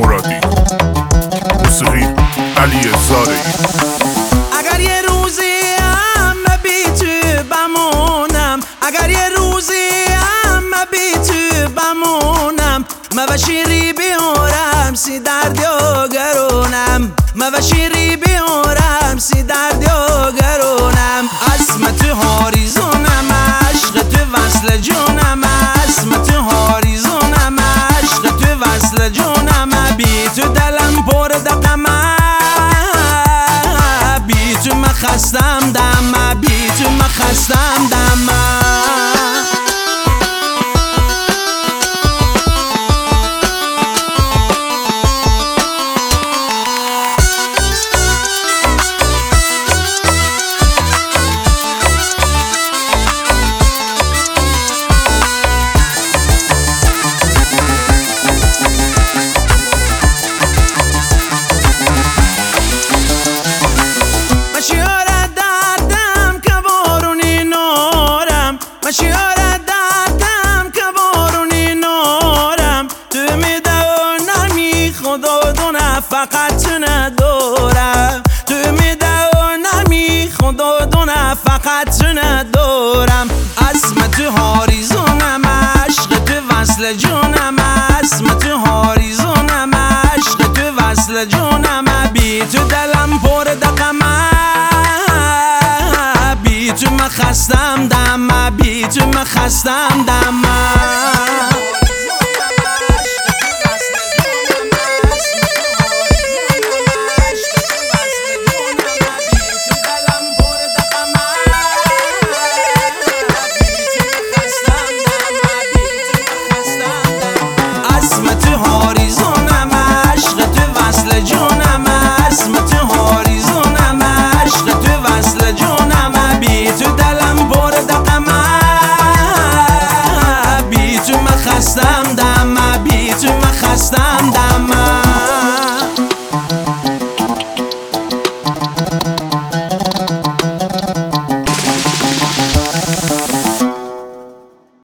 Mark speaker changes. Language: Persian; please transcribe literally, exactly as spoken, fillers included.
Speaker 1: مرادی، موسیقی علی زارعی.
Speaker 2: اگر یه روزی هم بی تو بمونم، اگر یه روزی هم بی تو بمونم، ما و شیری بیارم سی درد و گرونم، ما و شیری بیارم سی درد و گرونم. اسم تو هاریزونم، عشق تو وصل جونم، اسم تو هاریزونم، عشق تو وصل جونم. بی تو دلم پر دقمه، بی تو من خستم دمه، بی تو من خستم دمه. شیار دردم که بارونی نارم، تو میدونمی خدا دونه فقط تو ندارم، تو میدونمی خدا دونه فقط تو ندارم. اسم تو هاریزونم، عشق تو وصل جونم، اسم تو هاریزونم، عشق تو وصل جونم. بی تو دلم پر دقمه، بی تو من خستم دمه، بی تو من خستم دمه.